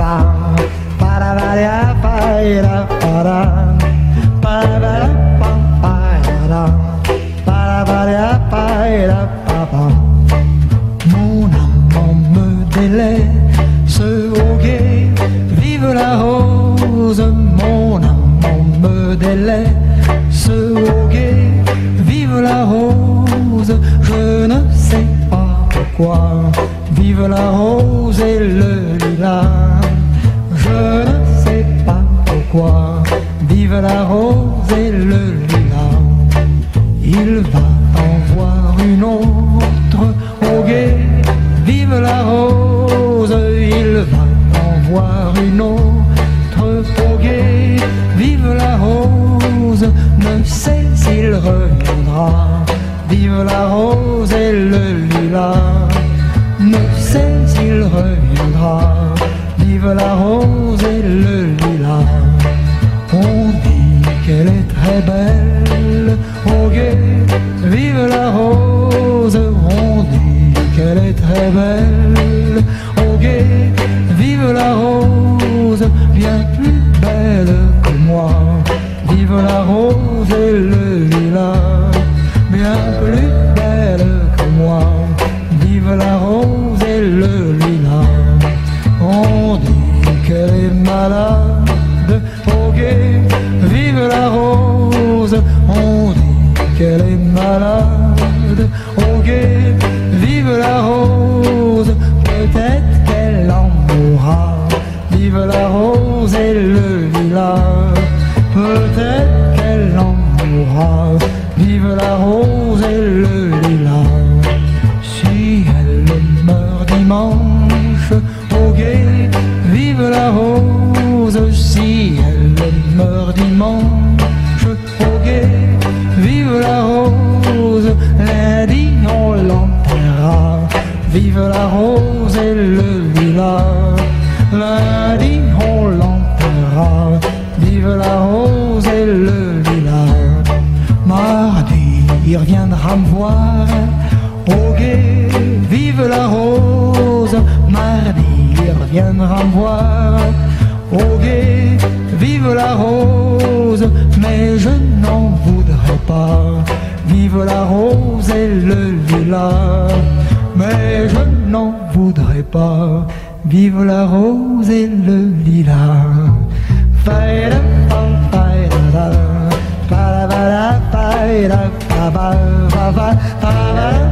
Mon amant me délaisse au guet, vive la rose. Mon amant me délaisse au guet, vive la rose. Je ne sais pas pourquoi, vive la rose et le lilas. Je ne sais pas pourquoi, vive la rose et le lilas. Il va en voir une autre au guet, vive la rose. Il va en voir une autre au guet, vive la rose. Ne sais s'il reviendra, vive la rose et le lilas. Ne sais s'il reviendra, vive la rose et le lilas. On dit qu'elle est très belle au guet, vive la rose. On dit qu'elle est très belle au guet, vive la rose. Bien plus belle que moi, vive la rose et le lilas. Bien plus belle que moi, vive la rose et le lilas. On dit qu'elle est malade au guet, vive la rose. On dit qu'elle est malade au guet, vive la rose. Peut-être qu'elle en mourra, vive la rose et le lilas. Peut-être qu'elle en mourra, vive la rose et le lilas. Si elle meurt dimanche au guet, vive la rose. Si elle meurt dimanche au guet, vive la rose. Lundi on l'enterrera, vive la rose et le lilas. Lundi on l'enterrera, vive la rose et le lilas. Mardi il reviendra me voir au guet, vive la rose. Mardi il reviendra me voir au guet, vive la rose. Mais je n'en voudrais pas, vive la rose et le lilas. Mais je n'en voudrais pas, vive la rose et le lilas. Ba